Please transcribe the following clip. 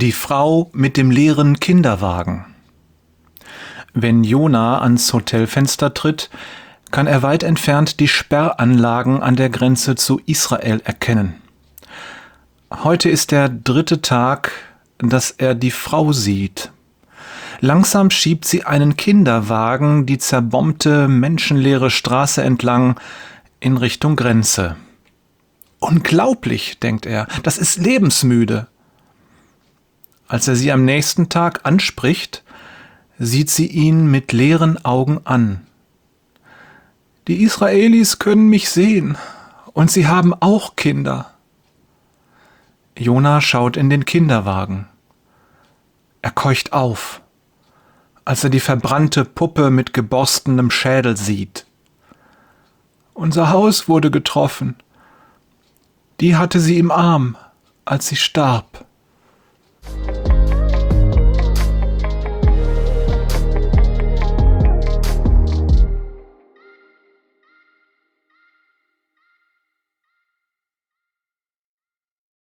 Die Frau mit dem leeren Kinderwagen. Wenn Jona ans Hotelfenster tritt, kann er weit entfernt die Sperranlagen an der Grenze zu Israel erkennen. Heute ist der 3. Tag, dass er die Frau sieht. Langsam schiebt sie einen Kinderwagen die zerbombte, menschenleere Straße entlang in Richtung Grenze. Unglaublich, denkt er, das ist lebensmüde. Als er sie am nächsten Tag anspricht, sieht sie ihn mit leeren Augen an. Die Israelis können mich sehen und sie haben auch Kinder. Jona schaut in den Kinderwagen. Er keucht auf, als er die verbrannte Puppe mit geborstenem Schädel sieht. Unser Haus wurde getroffen. Die hatte sie im Arm, als sie starb.